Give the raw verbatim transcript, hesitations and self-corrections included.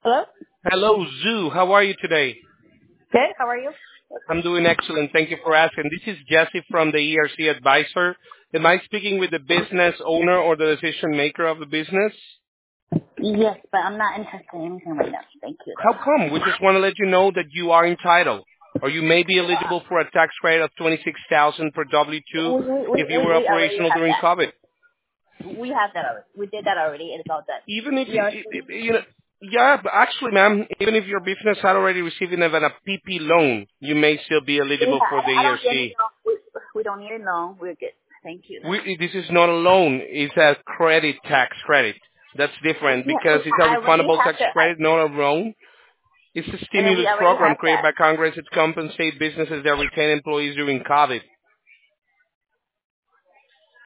Hello? Hello, Zoo. How are you today? Good. How are you? I'm doing excellent. Thank you for asking. This is Jesse from the E R C Advisor. Am I speaking with the business owner or the decision maker of the business? Yes, but I'm not interested in anything right now. Thank you, How come? We just want to let you know that you are entitled, or you may be eligible for a tax credit of twenty-six thousand dollars per W two though. We, we, if we, you were we already operational have during that. COVID. We have that already. We did that already. It's all done. Even if, We are. if- if- you know, yeah, but actually, ma'am, even if your business had already received even a P P loan, you may still be We eligible for have, the I don't need E R C. any loan. We, we don't need a loan. We're good. Thank you. We, this is not a loan. It's a credit tax credit. That's different Yeah, because we, it's a I already refundable have tax the. I, credit, not a loan. It's a and then we stimulus already program have created that. by Congress to compensate businesses that retain employees during COVID.